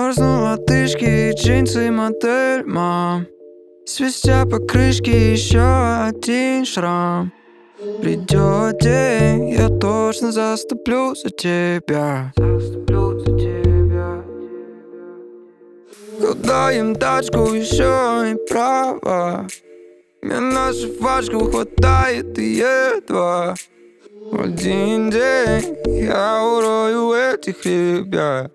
Замерзну лодыжки и джинсы модель, мам. Свистя по крышке еще один шрам. Придет день, я точно заступлю за тебя. Удаем тачку, еще и право. Мне на жвачку хватает и едва. В один день я урою этих ребят.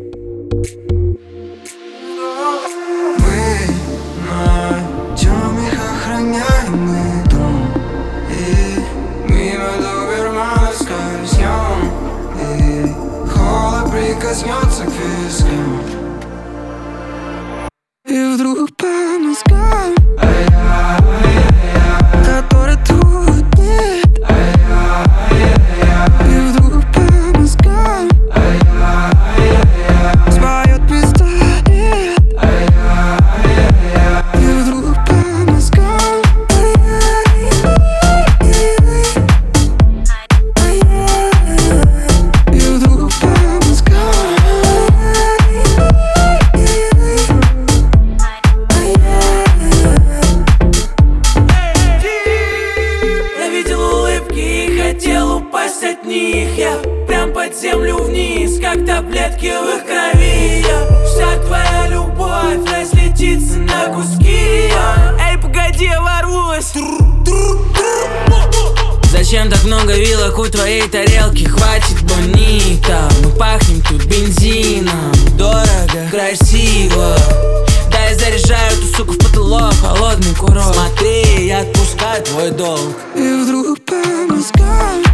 Мы найдем их охраняемый дом, и мимо добермана скользнем, и холод прикоснется к вискам. И вдруг по мозгам, который тут нет, и вдруг по мозгам споет пистолет, и вдруг по мозгам, и вдруг по мозгам. Хотел упасть от них я прям под землю вниз, как таблетки в их крови я. Вся твоя любовь разлетится на куски я. Эй, погоди, я ворвусь. Зачем так много вилок у твоей тарелки? Хватит бонита, мы пахнем тут бензином. Дорого, красиво. Да, я заряжаю эту суку в потолок, холодный курок. Смотри, я отпускаю твой долг. И вдруг по мозгам